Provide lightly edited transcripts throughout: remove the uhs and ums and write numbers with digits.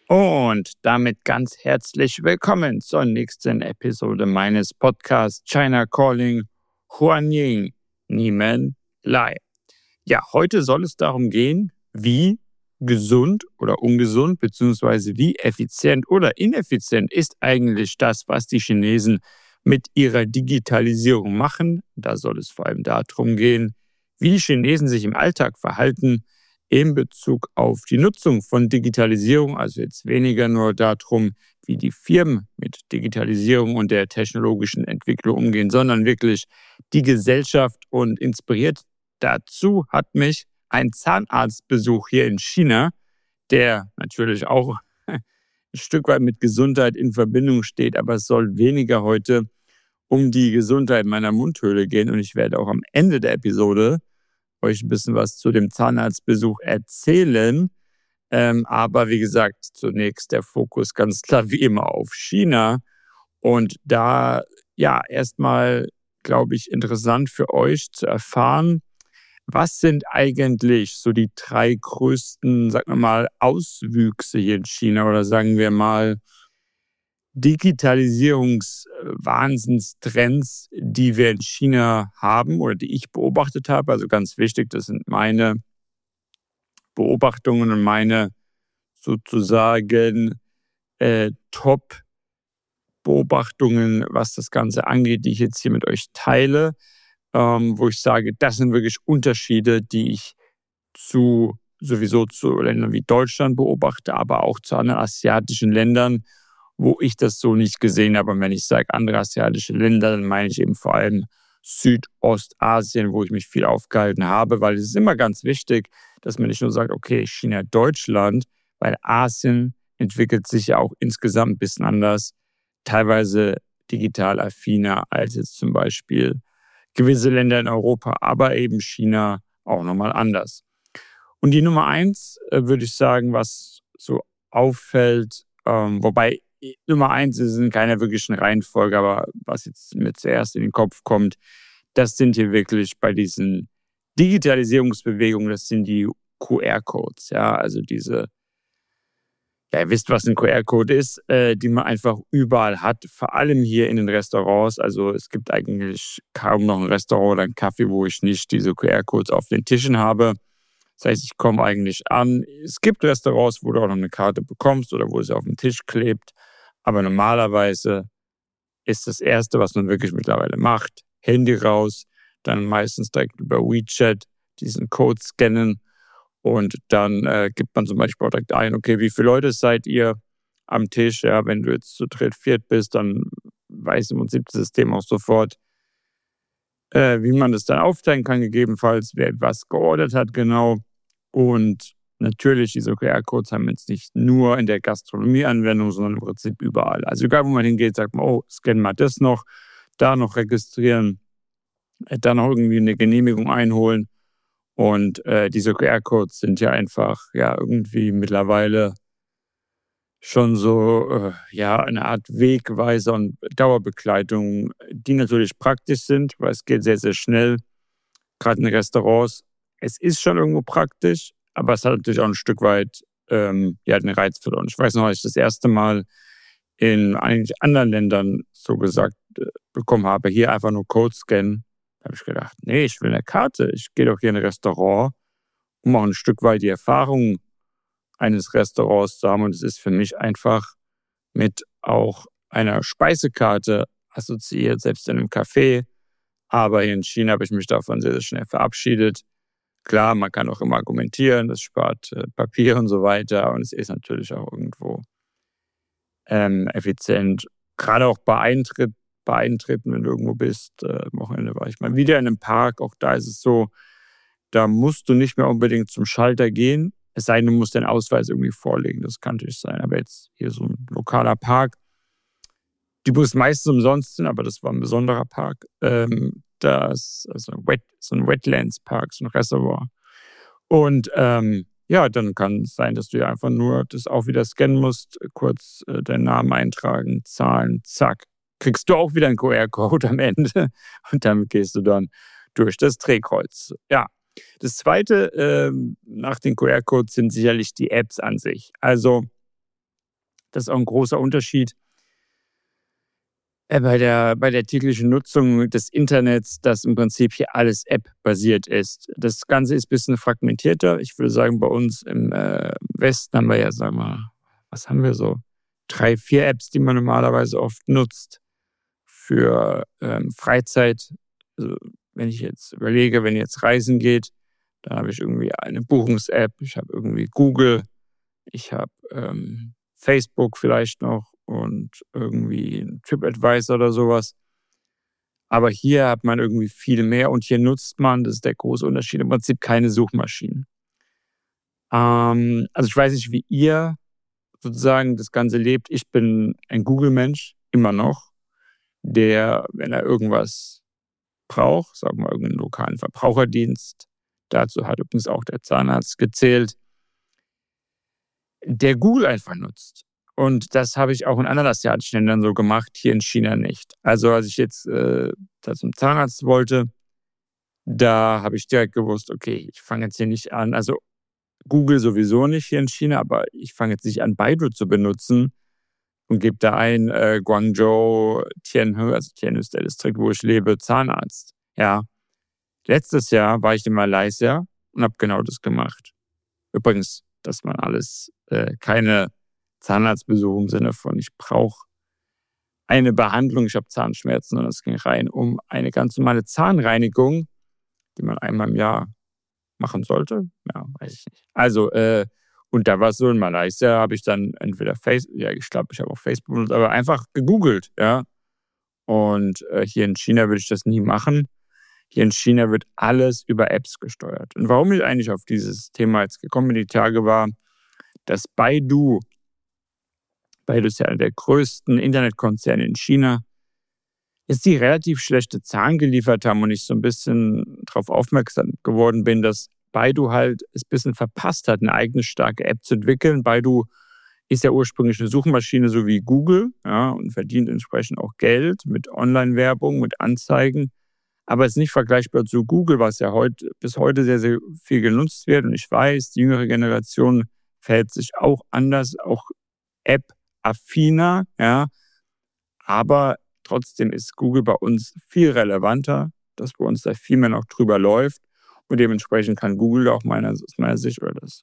Und damit ganz herzlich willkommen zur nächsten Episode meines Podcasts China Calling Huanying Nimen Lai. Ja, heute soll es darum gehen, wie gesund oder ungesund beziehungsweise wie effizient oder ineffizient ist eigentlich das, was die Chinesen mit ihrer Digitalisierung machen. Da soll es vor allem darum gehen, wie die Chinesen sich im Alltag verhalten in Bezug auf die Nutzung von Digitalisierung, also jetzt weniger nur darum, wie die Firmen mit Digitalisierung und der technologischen Entwicklung umgehen, sondern wirklich die Gesellschaft. Und inspiriert dazu hat mich ein Zahnarztbesuch hier in China, der natürlich auch ein Stück weit mit Gesundheit in Verbindung steht, aber es soll weniger heute um die Gesundheit meiner Mundhöhle gehen. Und ich werde auch am Ende der Episode euch ein bisschen was zu dem Zahnarztbesuch erzählen. Aber wie gesagt, zunächst der Fokus ganz klar wie immer auf China. Und da ja erstmal, glaube ich, interessant für euch zu erfahren, was sind eigentlich so die 3 größten, sagen wir mal, Auswüchse hier in China oder sagen wir mal Digitalisierungswahnsinnstrends, die wir in China haben oder die ich beobachtet habe. Also ganz wichtig, das sind meine Beobachtungen und meine sozusagen Top-Beobachtungen, was das Ganze angeht, die ich jetzt hier mit euch teile, wo ich sage, das sind wirklich Unterschiede, die ich sowieso zu Ländern wie Deutschland beobachte, aber auch zu anderen asiatischen Ländern, wo ich das so nicht gesehen habe. Und wenn ich sage andere asiatische Länder, dann meine ich eben vor allem Südostasien, wo ich mich viel aufgehalten habe, weil es ist immer ganz wichtig, dass man nicht nur sagt, okay, China, Deutschland, weil Asien entwickelt sich ja auch insgesamt ein bisschen anders, teilweise digital affiner als jetzt zum Beispiel gewisse Länder in Europa, aber eben China auch nochmal anders. Und die Nummer 1 würde ich sagen, was so auffällt, wobei Nummer 1 ist in keiner wirklichen Reihenfolge, aber was jetzt mir zuerst in den Kopf kommt, das sind hier wirklich bei diesen Digitalisierungsbewegungen, das sind die QR-Codes, ja, also diese, ja, ihr wisst, was ein QR-Code ist, die man einfach überall hat, vor allem hier in den Restaurants. Also es gibt eigentlich kaum noch ein Restaurant oder einen Café, wo ich nicht diese QR-Codes auf den Tischen habe. Das heißt, ich komme eigentlich an. Es gibt Restaurants, wo du auch noch eine Karte bekommst oder wo sie auf dem Tisch klebt. Aber normalerweise ist das Erste, was man wirklich mittlerweile macht, Handy raus, dann meistens direkt über WeChat diesen Code scannen und dann gibt man zum Beispiel auch direkt ein, okay, wie viele Leute seid ihr am Tisch? Ja, wenn du jetzt zu dritt, viert bist, dann weiß im Prinzip das System auch sofort, wie man das dann aufteilen kann, gegebenenfalls, wer was geordert hat, genau. Und natürlich, diese QR-Codes haben jetzt nicht nur in der Gastronomie Anwendung, sondern im Prinzip überall. Also egal, wo man hingeht, sagt man, oh, scannen mal das noch, da noch registrieren, dann noch irgendwie eine Genehmigung einholen. Und diese QR-Codes sind ja einfach ja irgendwie mittlerweile schon so eine Art Wegweiser und Dauerbegleitung, die natürlich praktisch sind, weil es geht sehr, sehr schnell, gerade in Restaurants. Es ist schon irgendwo praktisch, aber es hat natürlich auch ein Stück weit den Reiz verloren. Ich weiß noch, als ich das erste Mal in einigen anderen Ländern so gesagt bekommen habe, hier einfach nur Code scannen, da habe ich gedacht, nee, ich will eine Karte. Ich gehe doch hier in ein Restaurant, um auch ein Stück weit die Erfahrung eines Restaurants zu haben. Und es ist für mich einfach mit auch einer Speisekarte assoziiert, selbst in einem Café. Aber hier in China habe ich mich davon sehr, sehr schnell verabschiedet. Klar, man kann auch immer argumentieren, das spart Papier und so weiter. Und es ist natürlich auch irgendwo effizient. Gerade auch bei Eintritten, wenn du irgendwo bist. Am Wochenende war ich mal wieder in einem Park. Auch da ist es so, da musst du nicht mehr unbedingt zum Schalter gehen. Es sei denn, du musst deinen Ausweis irgendwie vorlegen. Das kann natürlich sein. Aber jetzt hier so ein lokaler Park, die Bus meistens umsonst sind, aber das war ein besonderer Park. So ein Wetlands-Park, so ein Reservoir. Und dann kann es sein, dass du ja einfach nur das auch wieder scannen musst, kurz deinen Namen eintragen, Zahlen, zack. Kriegst du auch wieder einen QR-Code am Ende und damit gehst du dann durch das Drehkreuz. Ja, das Zweite nach den QR-Codes sind sicherlich die Apps an sich. Also das ist auch ein großer Unterschied bei der täglichen Nutzung des Internets, dass im Prinzip hier alles App-basiert ist. Das Ganze ist ein bisschen fragmentierter. Ich würde sagen, bei uns im Westen haben wir ja, sagen wir, was haben wir so? 3, 4 Apps, die man normalerweise oft nutzt für Freizeit. Also, wenn ich jetzt überlege, wenn ihr jetzt reisen geht, dann habe ich irgendwie eine Buchungs-App, ich habe irgendwie Google, ich habe Facebook vielleicht noch und irgendwie ein TripAdvisor oder sowas. Aber hier hat man irgendwie viel mehr und hier nutzt man, das ist der große Unterschied, im Prinzip keine Suchmaschinen. Also ich weiß nicht, wie ihr sozusagen das Ganze lebt. Ich bin ein Google-Mensch, immer noch, der, wenn er irgendwas braucht, sagen wir irgendeinen lokalen Verbraucherdienst, dazu hat übrigens auch der Zahnarzt gezählt, der Google einfach nutzt. Und das habe ich auch in anderen asiatischen Ländern so gemacht, hier in China nicht. Also als ich jetzt da zum Zahnarzt wollte, da habe ich direkt gewusst, okay, ich fange jetzt hier nicht an, also Google sowieso nicht hier in China, aber ich fange jetzt nicht an, Baidu zu benutzen und gebe da ein Guangzhou, Tianhe, also Tianhe ist der Distrikt, wo ich lebe, Zahnarzt. Ja, letztes Jahr war ich in Malaysia und habe genau das gemacht. Übrigens, dass man alles, keine Zahnarztbesuch im Sinne von, ich brauche eine Behandlung, ich habe Zahnschmerzen, sondern es ging rein um eine ganz normale Zahnreinigung, die man einmal im Jahr machen sollte. Ja, weiß ich nicht. Also, und da war es so, in Malaysia habe ich dann entweder ich glaube, ich habe auch Facebook benutzt, aber einfach gegoogelt, ja. Und hier in China würde ich das nie machen. Hier in China wird alles über Apps gesteuert. Und warum ich eigentlich auf dieses Thema jetzt gekommen bin, die Tage war, dass Baidu ist ja einer der größten Internetkonzerne in China, jetzt die relativ schlechte Zahlen geliefert haben und ich so ein bisschen darauf aufmerksam geworden bin, dass Baidu halt es ein bisschen verpasst hat, eine eigene starke App zu entwickeln. Baidu ist ja ursprünglich eine Suchmaschine, so wie Google, ja, und verdient entsprechend auch Geld mit Online-Werbung, mit Anzeigen. Aber es ist nicht vergleichbar zu Google, was ja bis heute sehr, sehr viel genutzt wird. Und ich weiß, die jüngere Generation verhält sich auch anders, auch App-affiner, ja. Aber trotzdem ist Google bei uns viel relevanter, dass bei uns da viel mehr noch drüber läuft. Und dementsprechend kann Google auch aus meiner Sicht, oder das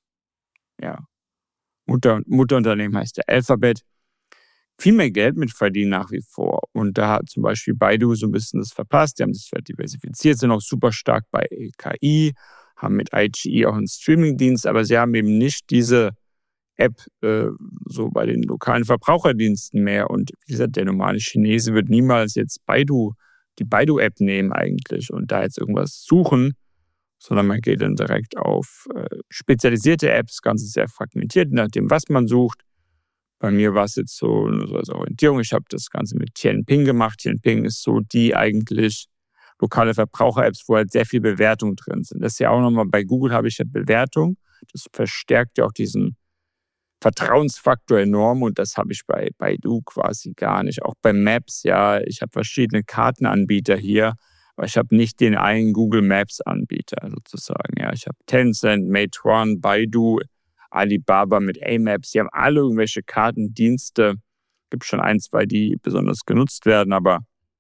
Mutterunternehmen heißt der Alphabet, viel mehr Geld mit verdienen nach wie vor. Und da hat zum Beispiel Baidu so ein bisschen das verpasst. Die haben sich zwar diversifiziert, sind auch super stark bei KI, haben mit iQIYI auch einen Streamingdienst, aber sie haben eben nicht diese App so bei den lokalen Verbraucherdiensten mehr. Und wie gesagt, der normale Chinese wird niemals jetzt die Baidu-App nehmen eigentlich und da jetzt irgendwas suchen, sondern man geht dann direkt auf spezialisierte Apps, ganz sehr fragmentiert, je nachdem, was man sucht. Bei mir war es jetzt so als Orientierung. Ich habe das Ganze mit Tianping gemacht. Tianping ist so die eigentlich lokale Verbraucher-Apps, wo halt sehr viel Bewertung drin sind. Das ist ja auch nochmal, bei Google habe ich ja Bewertung. Das verstärkt ja auch diesen Vertrauensfaktor enorm und das habe ich bei Baidu quasi gar nicht. Auch bei Maps, ja, ich habe verschiedene Kartenanbieter hier, aber ich habe nicht den einen Google Maps Anbieter sozusagen. Ja, ich habe Tencent, Meituan, Baidu, Alibaba mit A-Maps. Die haben alle irgendwelche Kartendienste. Gibt schon 1, 2, die besonders genutzt werden, aber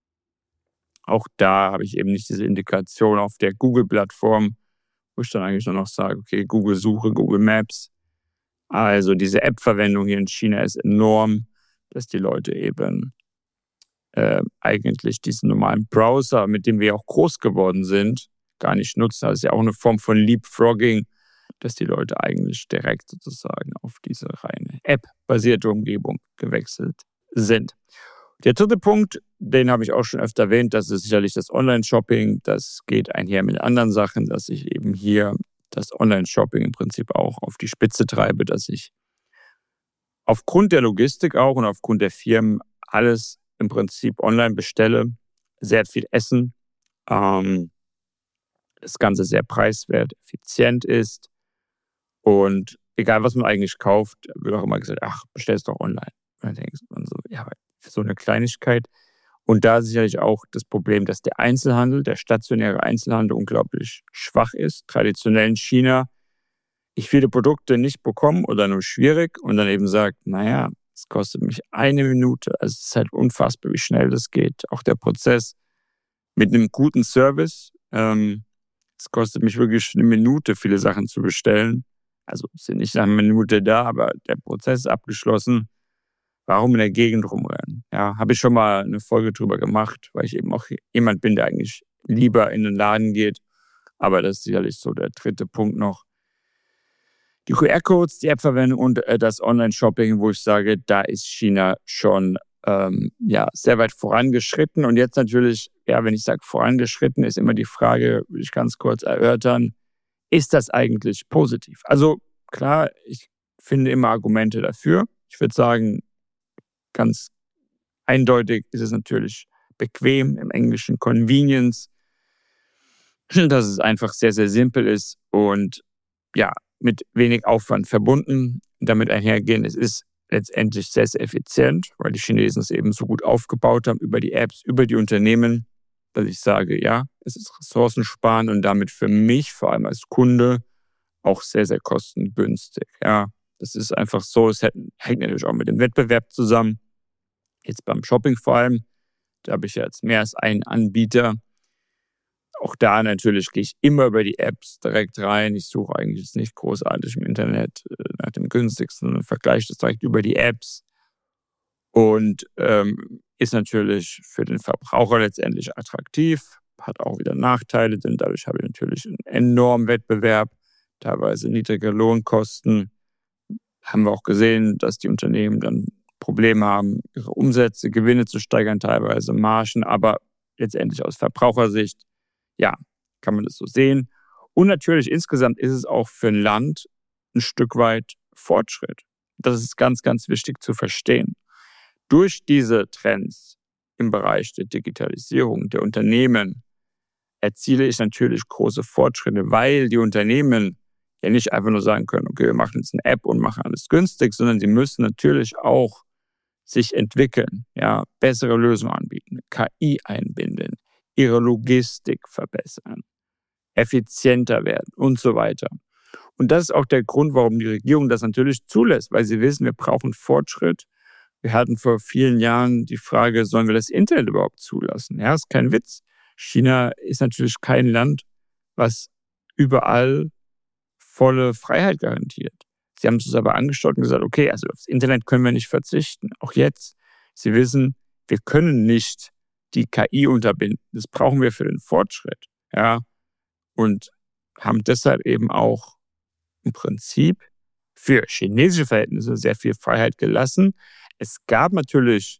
auch da habe ich eben nicht diese Integration auf der Google-Plattform, wo ich dann eigentlich nur noch sage, okay, Google Suche, Google Maps. Also diese App-Verwendung hier in China ist enorm, dass die Leute eben eigentlich diesen normalen Browser, mit dem wir auch groß geworden sind, gar nicht nutzen. Das ist ja auch eine Form von Leapfrogging, dass die Leute eigentlich direkt sozusagen auf diese reine App-basierte Umgebung gewechselt sind. Der dritte Punkt, den habe ich auch schon öfter erwähnt, das ist sicherlich das Online-Shopping. Das geht einher mit anderen Sachen, dass ich eben hier das Online-Shopping im Prinzip auch auf die Spitze treibe, dass ich aufgrund der Logistik auch und aufgrund der Firmen alles im Prinzip online bestelle, sehr viel Essen, das Ganze sehr preiswert, effizient ist und egal, was man eigentlich kauft, wird auch immer gesagt, ach, bestell es doch online. Und dann denke ich so, ja, aber für so eine Kleinigkeit. Und da ist sicherlich auch das Problem, dass der Einzelhandel, der stationäre Einzelhandel unglaublich schwach ist. Traditionell in China, ich viele Produkte nicht bekomme oder nur schwierig und dann eben sagt, naja, Es kostet mich 1 Minute. Also es ist halt unfassbar, wie schnell das geht. Auch der Prozess mit einem guten Service. Es kostet mich wirklich 1 Minute, viele Sachen zu bestellen. Also sind nicht nach 1 Minute da, aber der Prozess ist abgeschlossen. Warum in der Gegend rumrennen? Ja, habe ich schon mal eine Folge drüber gemacht, weil ich eben auch jemand bin, der eigentlich lieber in den Laden geht. Aber das ist sicherlich so der dritte Punkt noch. Die QR-Codes, die App-Verwendung und das Online-Shopping, wo ich sage, da ist China schon sehr weit vorangeschritten. Und jetzt natürlich, wenn ich sage vorangeschritten, ist immer die Frage, will ich ganz kurz erörtern, ist das eigentlich positiv? Also klar, ich finde immer Argumente dafür. Ich würde sagen, ganz eindeutig ist es natürlich bequem, im Englischen Convenience, dass es einfach sehr, sehr simpel ist und mit wenig Aufwand verbunden. Damit einhergehen, es ist letztendlich sehr, sehr effizient, weil die Chinesen es eben so gut aufgebaut haben über die Apps, über die Unternehmen, dass ich sage, ja, es ist ressourcensparen und damit für mich, vor allem als Kunde, auch sehr, sehr kostengünstig. Ja, das ist einfach so, es hängt natürlich auch mit dem Wettbewerb zusammen. Jetzt beim Shopping vor allem, da habe ich ja jetzt mehr als einen Anbieter. Auch da natürlich gehe ich immer über die Apps direkt rein. Ich suche eigentlich jetzt nicht großartig im Internet nach dem günstigsten, sondern vergleiche das direkt über die Apps. Und ist natürlich für den Verbraucher letztendlich attraktiv, hat auch wieder Nachteile, denn dadurch habe ich natürlich einen enormen Wettbewerb, teilweise niedrige Lohnkosten. Haben wir auch gesehen, dass die Unternehmen dann Probleme haben, ihre Umsätze, Gewinne zu steigern, teilweise Margen, aber letztendlich aus Verbrauchersicht, kann man das so sehen. Und natürlich insgesamt ist es auch für ein Land ein Stück weit Fortschritt. Das ist ganz, ganz wichtig zu verstehen. Durch diese Trends im Bereich der Digitalisierung der Unternehmen erziele ich natürlich große Fortschritte, weil die Unternehmen ja nicht einfach nur sagen können, okay, wir machen jetzt eine App und machen alles günstig, sondern sie müssen natürlich auch sich entwickeln, bessere Lösungen anbieten, KI einbinden, ihre Logistik verbessern, effizienter werden und so weiter. Und das ist auch der Grund, warum die Regierung das natürlich zulässt, weil sie wissen, wir brauchen Fortschritt. Wir hatten vor vielen Jahren die Frage, sollen wir das Internet überhaupt zulassen? Ja, ist kein Witz. China ist natürlich kein Land, was überall volle Freiheit garantiert. Sie haben es aber angeschaut und gesagt, okay, also aufs Internet können wir nicht verzichten. Auch jetzt. Sie wissen, wir können nicht die KI unterbinden. Das brauchen wir für den Fortschritt. Ja, und haben deshalb eben auch im Prinzip für chinesische Verhältnisse sehr viel Freiheit gelassen. Es gab natürlich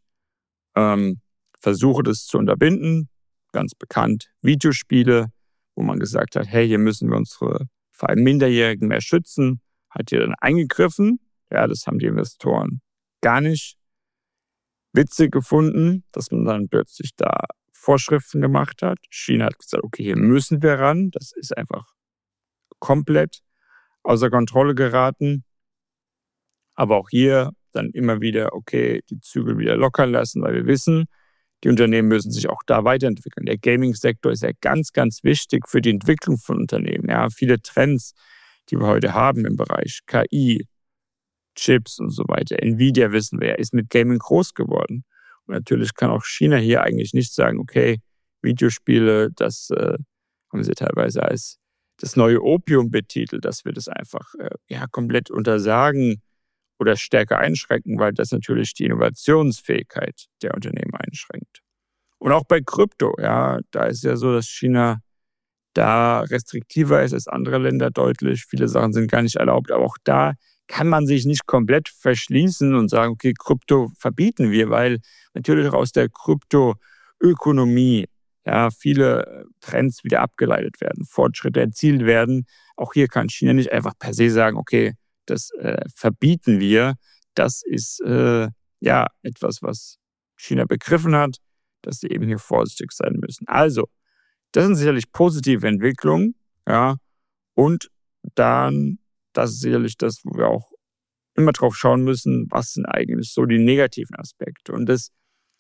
Versuche, das zu unterbinden. Ganz bekannt Videospiele, wo man gesagt hat, hey, hier müssen wir unsere vor allem Minderjährigen mehr schützen. Hat hier dann eingegriffen. Ja, das haben die Investoren gar nicht witzig gefunden, dass man dann plötzlich da Vorschriften gemacht hat. China hat gesagt, okay, hier müssen wir ran. Das ist einfach komplett außer Kontrolle geraten. Aber auch hier dann immer wieder, okay, die Zügel wieder locker lassen, weil wir wissen, die Unternehmen müssen sich auch da weiterentwickeln. Der Gaming-Sektor ist ja ganz, ganz wichtig für die Entwicklung von Unternehmen. Ja, viele Trends, die wir heute haben im Bereich KI, Chips und so weiter. Nvidia, wissen wir ja, ist mit Gaming groß geworden. Und natürlich kann auch China hier eigentlich nicht sagen, okay, Videospiele, das haben sie teilweise als das neue Opium betitelt, dass wir das einfach komplett untersagen oder stärker einschränken, weil das natürlich die Innovationsfähigkeit der Unternehmen einschränkt. Und auch bei Krypto, da ist ja so, dass China da restriktiver ist als andere Länder deutlich. Viele Sachen sind gar nicht erlaubt, aber auch da kann man sich nicht komplett verschließen und sagen, okay, Krypto verbieten wir, weil natürlich auch aus der Kryptoökonomie viele Trends wieder abgeleitet werden, Fortschritte erzielt werden. Auch hier kann China nicht einfach per se sagen, okay, das verbieten wir. Das ist etwas, was China begriffen hat, dass sie eben hier vorsichtig sein müssen. Also, das sind sicherlich positive Entwicklungen, und dann, das ist sicherlich das, wo wir auch immer drauf schauen müssen, was sind eigentlich so die negativen Aspekte. Und das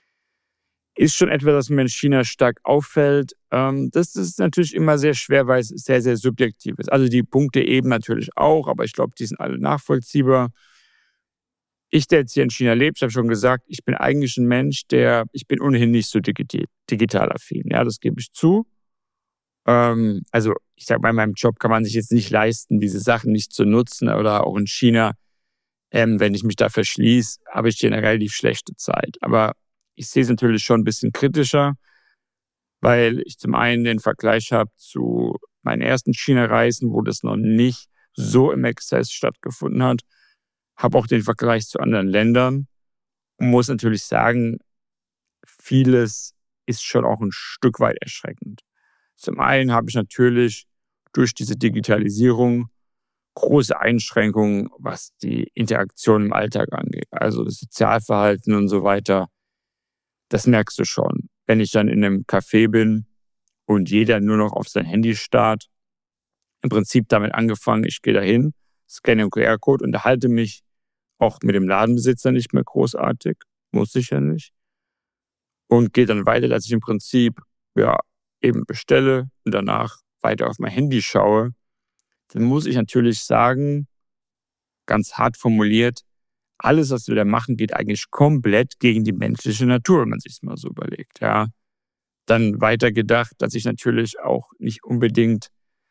ist schon etwas, das mir in China stark auffällt. Das ist natürlich immer sehr schwer, weil es sehr, sehr subjektiv ist. Also die Punkte eben natürlich auch, aber ich glaube, die sind alle nachvollziehbar. ich, der jetzt hier in China lebt, ich habe schon gesagt, ich bin eigentlich ein Mensch, ich bin ohnehin nicht so digital affin. Ja, das gebe ich zu. Also ich sage, bei meinem Job kann man sich jetzt nicht leisten, diese Sachen nicht zu nutzen oder auch in China, wenn ich mich da verschließe, habe ich hier eine relativ schlechte Zeit. Aber ich sehe es natürlich schon ein bisschen kritischer, weil ich zum einen den Vergleich habe zu meinen ersten China-Reisen, wo das noch nicht so im Exzess stattgefunden hat, habe auch den Vergleich zu anderen Ländern und muss natürlich sagen, vieles ist schon auch ein Stück weit erschreckend. Zum einen habe ich natürlich durch diese Digitalisierung große Einschränkungen, was die Interaktion im Alltag angeht. Also das Sozialverhalten und so weiter. Das merkst du schon. Wenn ich dann in einem Café bin und jeder nur noch auf sein Handy starrt, im Prinzip damit angefangen, ich gehe dahin, scanne den QR-Code, unterhalte mich auch mit dem Ladenbesitzer nicht mehr großartig, muss ich ja nicht. Und gehe dann weiter, dass ich im Prinzip eben bestelle und danach weiter auf mein Handy schaue. Dann muss ich natürlich sagen, ganz hart formuliert, alles, was wir da machen, geht eigentlich komplett gegen die menschliche Natur, wenn man sich es mal so überlegt. Ja. Dann weiter gedacht, dass ich natürlich auch nicht unbedingt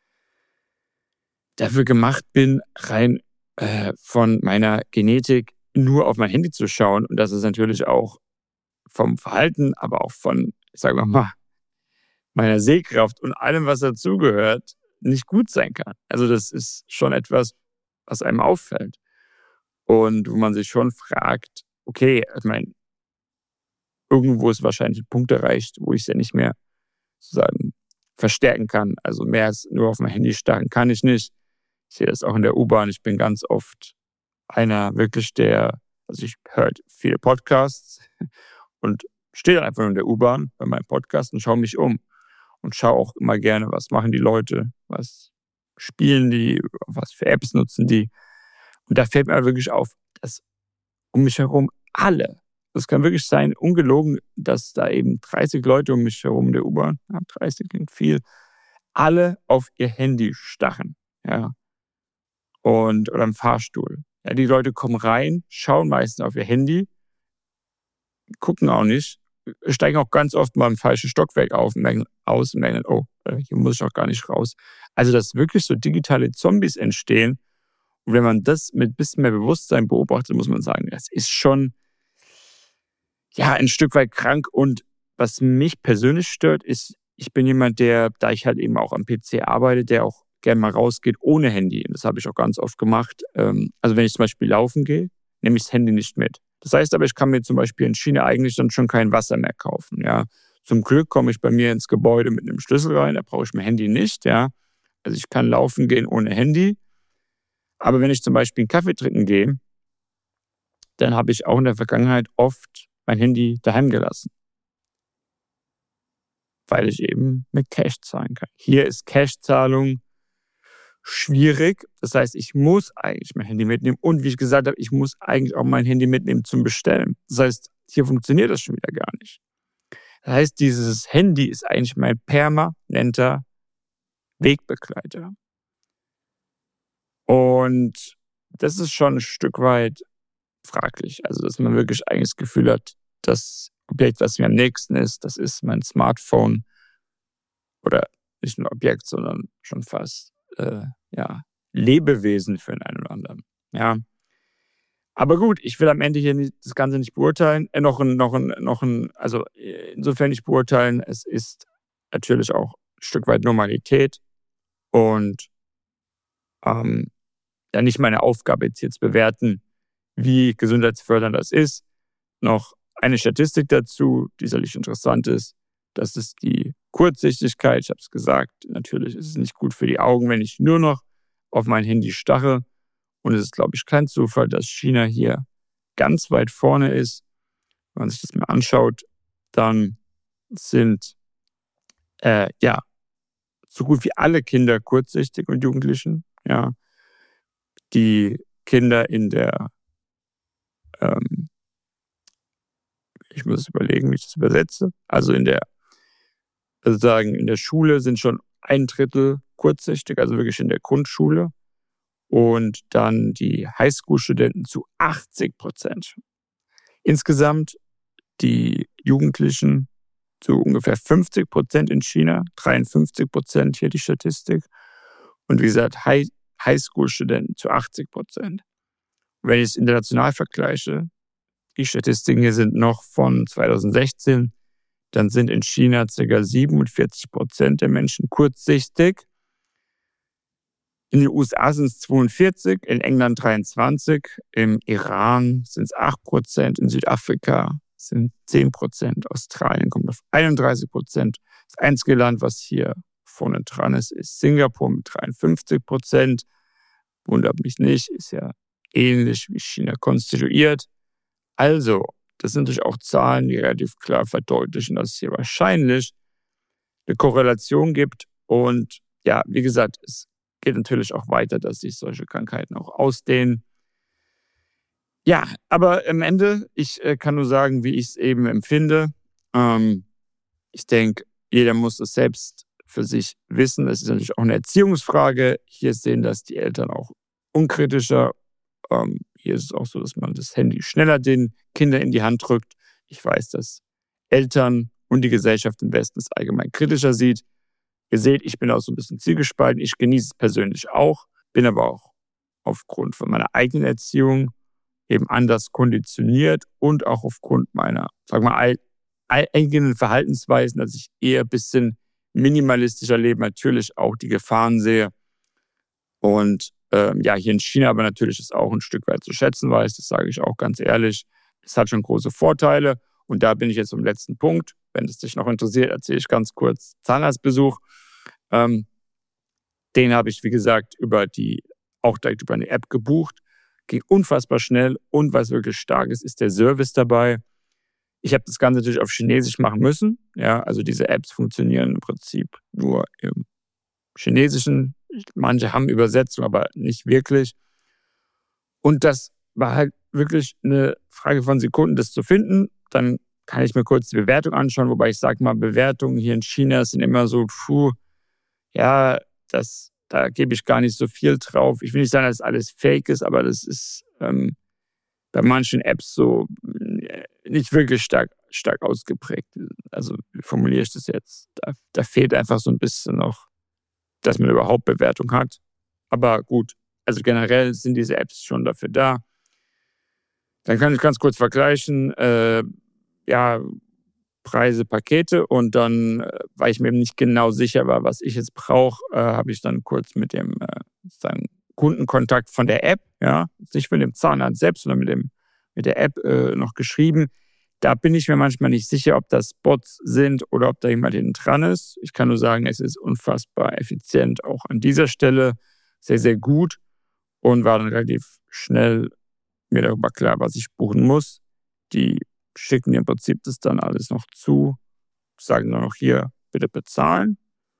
dafür gemacht bin, rein von meiner Genetik nur auf mein Handy zu schauen. Und dass es natürlich auch vom Verhalten, aber auch von, sagen wir mal, meiner Sehkraft und allem, was dazugehört, nicht gut sein kann. Also das ist schon etwas, was einem auffällt. Und wo man sich schon fragt, okay, ich meine, irgendwo ist wahrscheinlich ein Punkt erreicht, wo ich es ja nicht mehr sozusagen verstärken kann. Also mehr als nur auf mein Handy starren kann ich nicht. Ich sehe das auch in der U-Bahn. Ich bin ganz oft einer wirklich also ich höre viele Podcasts und stehe dann einfach nur in der U-Bahn bei meinem Podcast und schaue mich um. Und schaue auch immer gerne, was machen die Leute, was spielen die, was für Apps nutzen die. Und da fällt mir wirklich auf, dass um mich herum alle, das kann wirklich sein, ungelogen, dass da eben 30 Leute um mich herum in der U-Bahn, 30 klingt viel, alle auf ihr Handy starren. Ja. Oder im Fahrstuhl. Ja, die Leute kommen rein, schauen meistens auf ihr Handy, gucken auch nicht, steigen auch ganz oft mal im falschen Stockwerk auf und merken, oh, hier muss ich auch gar nicht raus. Also, dass wirklich so digitale Zombies entstehen. Und wenn man das mit ein bisschen mehr Bewusstsein beobachtet, muss man sagen, das ist schon ein Stück weit krank. Und was mich persönlich stört, ist, ich bin jemand, da ich halt eben auch am PC arbeite, der auch gerne mal rausgeht ohne Handy. Das habe ich auch ganz oft gemacht. Also wenn ich zum Beispiel laufen gehe, nehme ich das Handy nicht mit. Das heißt aber, ich kann mir zum Beispiel in China eigentlich dann schon kein Wasser mehr kaufen. Ja. Zum Glück komme ich bei mir ins Gebäude mit einem Schlüssel rein, da brauche ich mein Handy nicht. Ja. Also ich kann laufen gehen ohne Handy. Aber wenn ich zum Beispiel einen Kaffee trinken gehe, dann habe ich auch in der Vergangenheit oft mein Handy daheim gelassen. Weil ich eben mit Cash zahlen kann. Hier ist Cash-Zahlung schwierig. Das heißt, ich muss eigentlich mein Handy mitnehmen. Und wie ich gesagt habe, ich muss eigentlich auch mein Handy mitnehmen zum Bestellen. Das heißt, hier funktioniert das schon wieder gar nicht. Das heißt, dieses Handy ist eigentlich mein permanenter Wegbegleiter. Und das ist schon ein Stück weit fraglich. Also, dass man wirklich eigentlich das Gefühl hat, das Objekt, was mir am nächsten ist, das ist mein Smartphone. Oder nicht nur Objekt, sondern schon fast Lebewesen für einen oder anderen. Ja. Aber gut, ich will am Ende hier das Ganze nicht beurteilen. Also insofern nicht beurteilen, es ist natürlich auch ein Stück weit Normalität und nicht meine Aufgabe jetzt hier zu bewerten, wie gesundheitsfördernd das ist. Noch eine Statistik dazu, die sicherlich interessant ist. Das ist die Kurzsichtigkeit. Ich habe es gesagt, natürlich ist es nicht gut für die Augen, wenn ich nur noch auf mein Handy starre. Und es ist, glaube ich, kein Zufall, dass China hier ganz weit vorne ist. Wenn man sich das mal anschaut, dann sind so gut wie alle Kinder kurzsichtig und Jugendlichen. Ja. Die Kinder in der ich muss überlegen, wie ich das übersetze. Also in der Schule sind schon 1/3 kurzsichtig, also wirklich in der Grundschule. und dann die Highschool-Studenten zu 80%. Insgesamt die Jugendlichen zu ungefähr 50% in China, 53% hier die Statistik. Und wie gesagt, Highschool-Studenten zu 80%. Wenn ich es international vergleiche, die Statistiken hier sind noch von 2016, dann sind in China ca. 47% der Menschen kurzsichtig. In den USA sind es 42%, in England 23%, im Iran sind es 8%, in Südafrika sind 10%, Australien kommt auf 31%. Das einzige Land, was hier vorne dran ist Singapur mit 53%. Wundert mich nicht, ist ja ähnlich wie China konstituiert. Also, das sind natürlich auch Zahlen, die relativ klar verdeutlichen, dass es hier wahrscheinlich eine Korrelation gibt. Und ja, wie gesagt, es geht natürlich auch weiter, dass sich solche Krankheiten auch ausdehnen. Ja, aber am Ende, ich kann nur sagen, wie ich es eben empfinde. Ich denke, jeder muss es selbst für sich wissen. Es ist natürlich auch eine Erziehungsfrage. Hier sehen das die Eltern auch unkritischer. Hier ist es auch so, dass man das Handy schneller den Kindern in die Hand drückt. Ich weiß, dass Eltern und die Gesellschaft im Westen es allgemein kritischer sieht. Ihr seht, ich bin auch so ein bisschen zielgespalten. Ich genieße es persönlich auch, bin aber auch aufgrund von meiner eigenen Erziehung eben anders konditioniert und auch aufgrund meiner, sagen wir mal, eigenen Verhaltensweisen, dass ich eher ein bisschen minimalistischer lebe, natürlich auch die Gefahren sehe. Und ja, hier in China aber natürlich ist auch ein Stück weit zu schätzen weiß, das sage ich auch ganz ehrlich. Es hat schon große Vorteile und da bin ich jetzt am letzten Punkt. Wenn es dich noch interessiert, erzähle ich ganz kurz Zahnarztbesuch. Den habe ich, wie gesagt, auch direkt über eine App gebucht. Ging unfassbar schnell und was wirklich stark ist der Service dabei. Ich habe das Ganze natürlich auf Chinesisch machen müssen. Ja, also diese Apps funktionieren im Prinzip nur im Chinesischen. Manche haben Übersetzung, aber nicht wirklich. Und das war halt wirklich eine Frage von Sekunden, das zu finden. Dann kann ich mir kurz die Bewertung anschauen, wobei ich sage mal, Bewertungen hier in China sind immer so, da gebe ich gar nicht so viel drauf. Ich will nicht sagen, dass alles fake ist, aber das ist bei manchen Apps so nicht wirklich stark ausgeprägt. Also wie formuliere ich das jetzt? Da fehlt einfach so ein bisschen noch, dass man überhaupt Bewertung hat. Aber gut, also generell sind diese Apps schon dafür da. Dann kann ich ganz kurz vergleichen, Preise, Pakete und dann, weil ich mir eben nicht genau sicher war, was ich jetzt brauche, habe ich dann kurz mit dem Kundenkontakt von der App, ja, nicht mit dem Zahnarzt selbst, sondern mit der App noch geschrieben. Da bin ich mir manchmal nicht sicher, ob das Bots sind oder ob da jemand hinten dran ist. Ich kann nur sagen, es ist unfassbar effizient, auch an dieser Stelle sehr, sehr gut und war dann relativ schnell mir darüber klar, was ich buchen muss. Die schicken mir im Prinzip das dann alles noch zu, sagen dann noch hier, bitte bezahlen.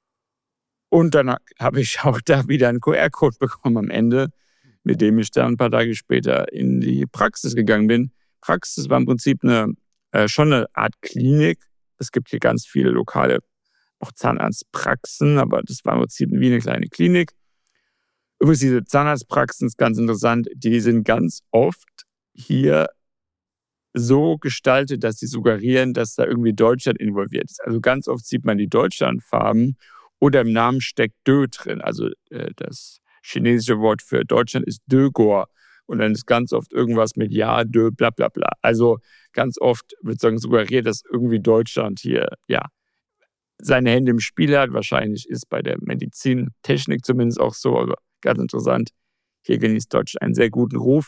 Und dann habe ich auch da wieder einen QR-Code bekommen am Ende, mit dem ich dann ein paar Tage später in die Praxis gegangen bin. Praxis war im Prinzip schon eine Art Klinik. Es gibt hier ganz viele lokale auch Zahnarztpraxen, aber das war im Prinzip wie eine kleine Klinik. Übrigens, diese Zahnarztpraxen ist ganz interessant, die sind ganz oft hier so gestaltet, dass sie suggerieren, dass da irgendwie Deutschland involviert ist. Also ganz oft sieht man die Deutschlandfarben oder im Namen steckt Dö drin. Also das chinesische Wort für Deutschland ist Dögor. Und dann ist ganz oft irgendwas mit Ja, Dö, bla bla bla. Also ganz oft wird suggeriert, dass irgendwie Deutschland hier seine Hände im Spiel hat. Wahrscheinlich ist bei der Medizintechnik zumindest auch so, aber ganz interessant. Hier genießt Deutschland einen sehr guten Ruf.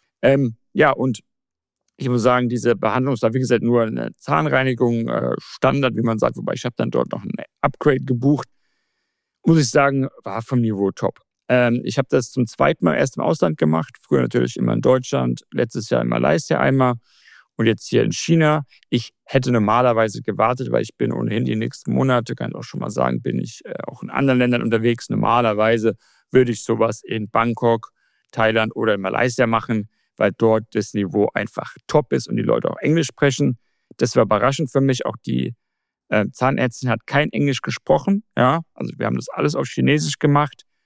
Und ich muss sagen, diese Behandlung war, wie gesagt, nur eine Zahnreinigung, Standard, wie man sagt. Wobei ich habe dann dort noch ein Upgrade gebucht. Muss ich sagen, war vom Niveau top. Ich habe das zum zweiten Mal erst im Ausland gemacht. Früher natürlich immer in Deutschland, letztes Jahr in Malaysia einmal und jetzt hier in China. Ich hätte normalerweise gewartet, weil ich bin ohnehin die nächsten Monate, kann ich auch schon mal sagen, bin ich auch in anderen Ländern unterwegs. Normalerweise würde ich sowas in Bangkok, Thailand oder in Malaysia machen, weil dort das Niveau einfach top ist und die Leute auch Englisch sprechen. Das war überraschend für mich. Auch die Zahnärztin hat kein Englisch gesprochen. Ja? Also wir haben das alles auf Chinesisch gemacht.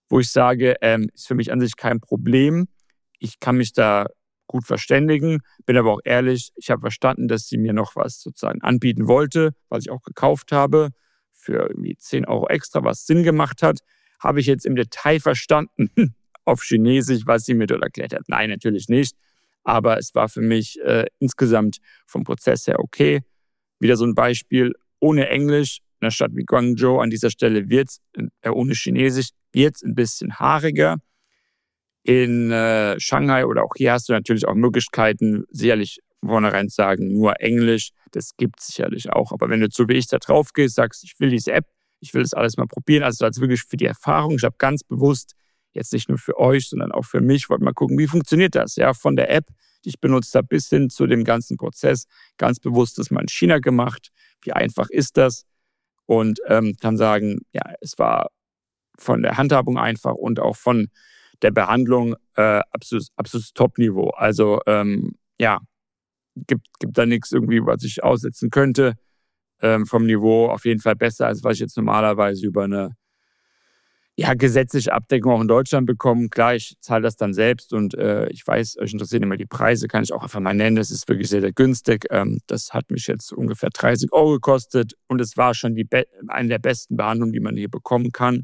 wo ich sage, ist für mich an sich kein Problem. Ich kann mich da gut verständigen, bin aber auch ehrlich, ich habe verstanden, dass sie mir noch was sozusagen anbieten wollte, was ich auch gekauft habe, für irgendwie 10 Euro extra, was Sinn gemacht hat. Habe ich jetzt im Detail verstanden auf Chinesisch, was sie mir dort erklärt hat? Nein, natürlich nicht. Aber es war für mich insgesamt vom Prozess her okay. Wieder so ein Beispiel, ohne Englisch, in einer Stadt wie Guangzhou an dieser Stelle wird es, ohne Chinesisch, wird es ein bisschen haariger. In Shanghai oder auch hier hast du natürlich auch Möglichkeiten, sicherlich vornherein sagen, nur Englisch, das gibt es sicherlich auch. Aber wenn du so wie ich da drauf gehst, sagst, ich will diese App, ich will das alles mal probieren, also das wirklich für die Erfahrung, ich habe ganz bewusst, jetzt nicht nur für euch, sondern auch für mich, wollte mal gucken, wie funktioniert das? Ja, von der App, die ich benutzt habe, bis hin zu dem ganzen Prozess, ganz bewusst das mal in China gemacht. Wie einfach ist das? Und kann sagen, ja, es war von der Handhabung einfach und auch von der Behandlung absolutes Top-Niveau. Also ja, gibt da nichts irgendwie, was ich aussetzen könnte. Vom Niveau auf jeden Fall besser, als was ich jetzt normalerweise über eine gesetzliche Abdeckung auch in Deutschland bekomme. Klar, ich zahle das dann selbst und ich weiß, euch interessieren immer die Preise, kann ich auch einfach mal nennen. Das ist wirklich sehr, sehr günstig. Das hat mich jetzt ungefähr 30 Euro gekostet und es war schon eine der besten Behandlungen, die man hier bekommen kann.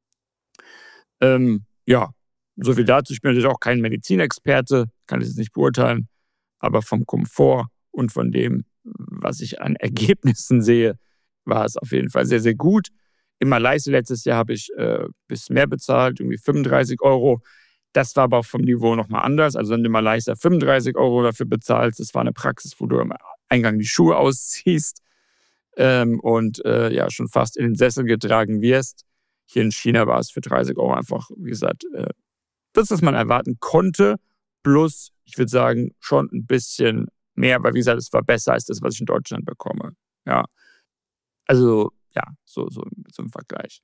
Ja, so viel dazu. Ich bin natürlich auch kein Medizinexperte, kann es jetzt nicht beurteilen, aber vom Komfort und von dem, was ich an Ergebnissen sehe, war es auf jeden Fall sehr, sehr gut. In Malaysia letztes Jahr habe ich ein bisschen mehr bezahlt, irgendwie 35 Euro. Das war aber auch vom Niveau nochmal anders. Also wenn du in Malaysia 35 Euro dafür bezahlst, das war eine Praxis, wo du am Eingang die Schuhe ausziehst und schon fast in den Sessel getragen wirst. Hier in China war es für 30 Euro einfach, wie gesagt, das, was man erwarten konnte, plus, ich würde sagen, schon ein bisschen mehr, weil wie gesagt, es war besser als das, was ich in Deutschland bekomme. Ja, also ja, so im Vergleich.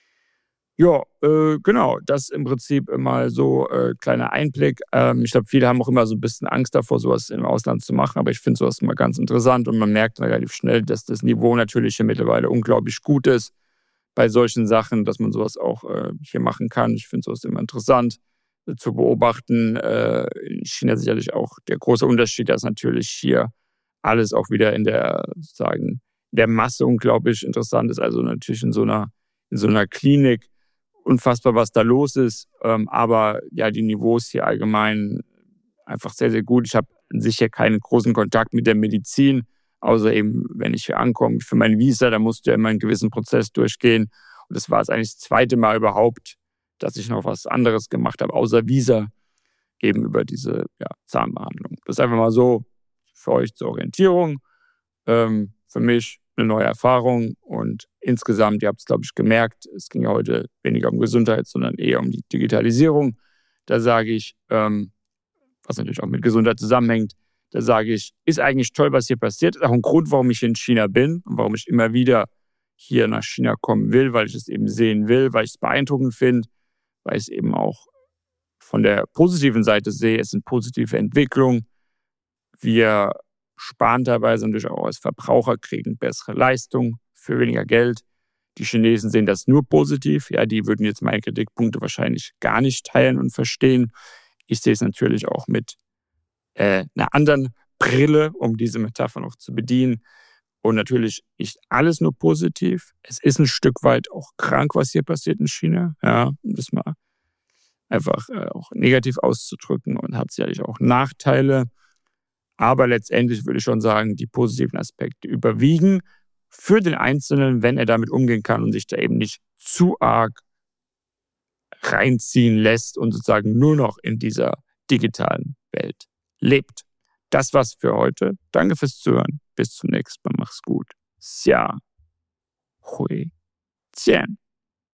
Ja, genau, das im Prinzip mal so kleiner Einblick. Ich glaube, viele haben auch immer so ein bisschen Angst davor, sowas im Ausland zu machen, aber ich finde sowas immer ganz interessant und man merkt relativ schnell, dass das Niveau natürlich hier mittlerweile unglaublich gut ist bei solchen Sachen, dass man sowas auch hier machen kann. Ich finde sowas immer interessant zu beobachten. In China sicherlich auch der große Unterschied, dass natürlich hier alles auch wieder in der, sozusagen, der Masse unglaublich interessant ist. Also natürlich in so einer Klinik unfassbar, was da los ist. Aber ja, die Niveaus hier allgemein einfach sehr, sehr gut. Ich habe sicher keinen großen Kontakt mit der Medizin, außer eben, wenn ich hier ankomme. Für mein Visa, da musst du ja immer einen gewissen Prozess durchgehen. Und das war jetzt eigentlich das zweite Mal überhaupt, dass ich noch was anderes gemacht habe, außer Visa, eben über diese Zahnbehandlung. Das ist einfach mal so für euch zur Orientierung. Für mich eine neue Erfahrung und insgesamt, ihr habt es, glaube ich, gemerkt, es ging ja heute weniger um Gesundheit, sondern eher um die Digitalisierung. Da sage ich, was natürlich auch mit Gesundheit zusammenhängt, da sage ich, ist eigentlich toll, was hier passiert. Ist auch ein Grund, warum ich in China bin und warum ich immer wieder hier nach China kommen will, weil ich es eben sehen will, weil ich es beeindruckend finde, weil ich es eben auch von der positiven Seite sehe. Es sind positive Entwicklungen. Wir sparen teilweise natürlich auch als Verbraucher, kriegen bessere Leistung für weniger Geld. Die Chinesen sehen das nur positiv. Ja, die würden jetzt meine Kritikpunkte wahrscheinlich gar nicht teilen und verstehen. Ich sehe es natürlich auch mit einer anderen Brille, um diese Metapher noch zu bedienen. Und natürlich nicht alles nur positiv. Es ist ein Stück weit auch krank, was hier passiert in China. Ja, um das mal einfach auch negativ auszudrücken und hat sicherlich auch Nachteile. Aber letztendlich würde ich schon sagen, die positiven Aspekte überwiegen für den Einzelnen, wenn er damit umgehen kann und sich da eben nicht zu arg reinziehen lässt und sozusagen nur noch in dieser digitalen Welt lebt. Das war's für heute. Danke fürs Zuhören. Bis zum nächsten Mal. Mach's gut. Xia Hui Jian.